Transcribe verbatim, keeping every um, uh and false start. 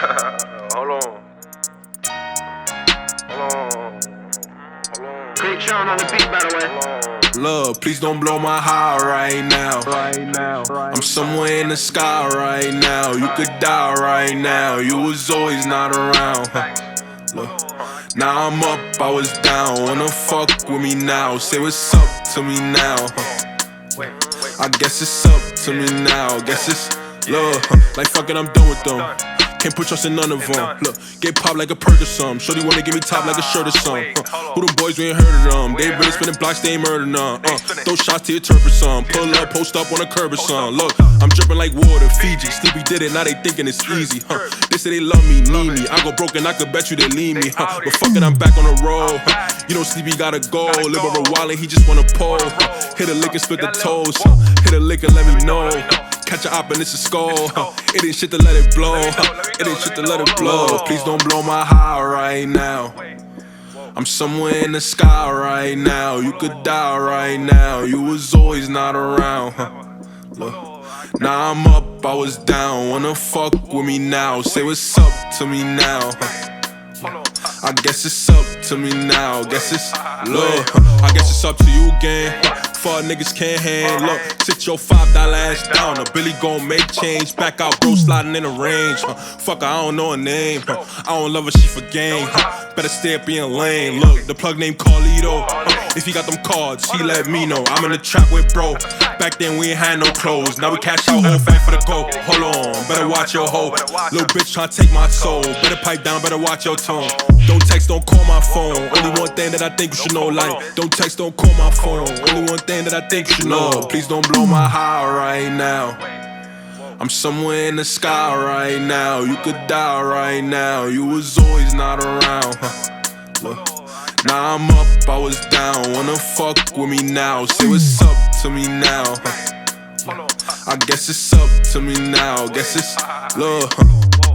Hold on. Hold on. Hold on. Great Sean on the beat, by the way. Love, please don't blow my high right now. Right now. I'm somewhere in the sky right now. You could die right now. You was always not around. Huh. Look, now I'm up, I was down. Wanna fuck with me now? Say what's up to me now. Huh. I guess it's up to me now. Guess it's love. Huh. Like fuck it, I'm done with them. Can't put trust in none of them. Look, get popped like a perk or something. Shorty wanna give me top like a shirt or something. Uh, who them boys, we ain't heard of them. They really spinning blocks, they ain't murder none. Uh, throw shots to your turf or something. Pull up, post up on a curb or something. Look, I'm dripping like water, Fiji. Sleepy did it, now they thinking it's easy. Huh. They say they love me, need me. I go broken, I could bet you they leave me. Huh. But fuck it, I'm back on the road. Huh. You know Sleepy gotta go. Live over wildin', he just wanna pull. Huh. Hit a lick and split the toes. Huh. Hit a lick and let me know. Catch a op and it's a skull. Huh. It ain't shit to let it blow. Huh. It ain't shit to let it blow. Please don't blow my high right now. I'm somewhere in the sky right now. You could die right now. You was always not around. Huh. Look, now I'm up, I was down. Wanna fuck with me now? Say what's up to me now. Huh. I guess it's up to me now. Guess it's look. I guess it's up to you again. Fuck niggas can't hand. Look, sit your five dollar ass down. A Billy gon' make change. Back out, bro, sliding in the range. Huh. Fuck her, I don't know her name. Huh. I don't love her, she for game. Huh. Better stay up being lame. Look, the plug named Carlito. Huh. If he got them cards, he let me know. I'm in the trap with bro. Back then we ain't had no clothes. Now we cash out whole fat for the go. Hold on, better watch your hoe. Little bitch tryna take my soul. Better pipe down, better watch your tone. Don't text, don't call my phone. Only one thing that I think you should know. Like, don't text, don't call my phone. Only one thing that I think you should know. Please don't blow my high right now. I'm somewhere in the sky right now. You could die right now. You was always not around. Huh. Look, now I'm up, I was down. Wanna fuck with me now? Say what's up to me now. Huh. I guess it's up to me now. Guess it's love. Huh.